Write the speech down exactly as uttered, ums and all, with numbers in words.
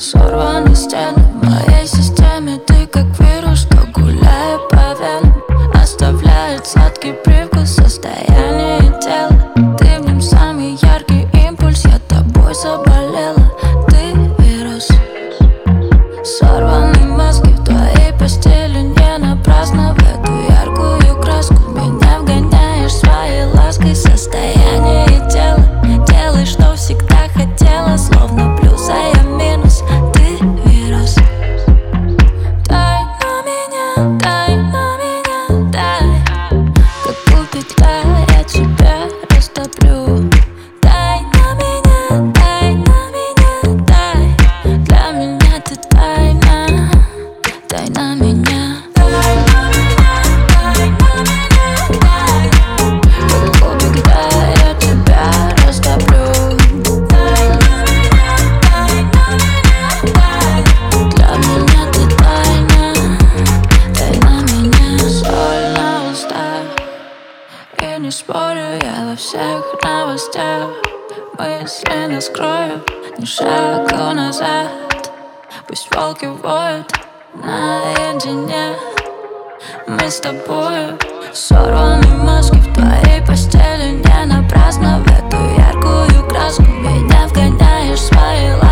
Сорваны стены в моей системе. Ты как вирус, что гуляя по венам оставляет сладкий привкус состояния тела. Ты в нем самый яркий импульс, я тобой заболела. Ты вирус. Сорваны маски в твоей постели не напрасно. В эту яркую краску меня вгоняешь своей лаской. Состояние тела, делай, что всегда хотела. Словно плюс, а я минус. Ты вирус. Дай на меня, дай на меня, дай. Как купить, дай, я тебя растоплю. Дай на меня, дай на меня, дай. Для меня ты тайна, дай на меня. Дай на меня, дай на меня, дай. Как кубик, дай, я тебя растоплю. Дай на меня, дай на меня, дай. Для меня ты тайна, дай на меня. Соль на устах, и не спорю, я во всех новостях. Мысли нас кроют, ни шагу назад. Пусть волки воют наедине. Мы с тобою. Сорваны маски в твоей постели не напрасно. В эту яркую краску меня вгоняешь своей